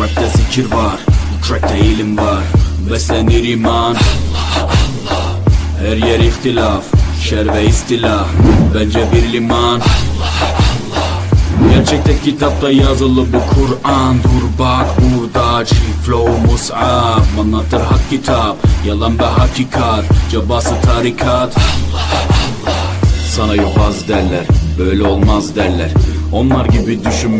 rapte zikir var, bu trackte ilim var. Beslenir iman, her yer ihtilaf, şer ve istila, bence bir liman. Gerçekte kitapta yazılı bu Kur'an. Dur bak burada G-Flow Mus'ab anlatır hak kitap, yalan ve hakikat, cabası tarikat. Sana yobaz derler, böyle olmaz derler. Onlar gibi düşünme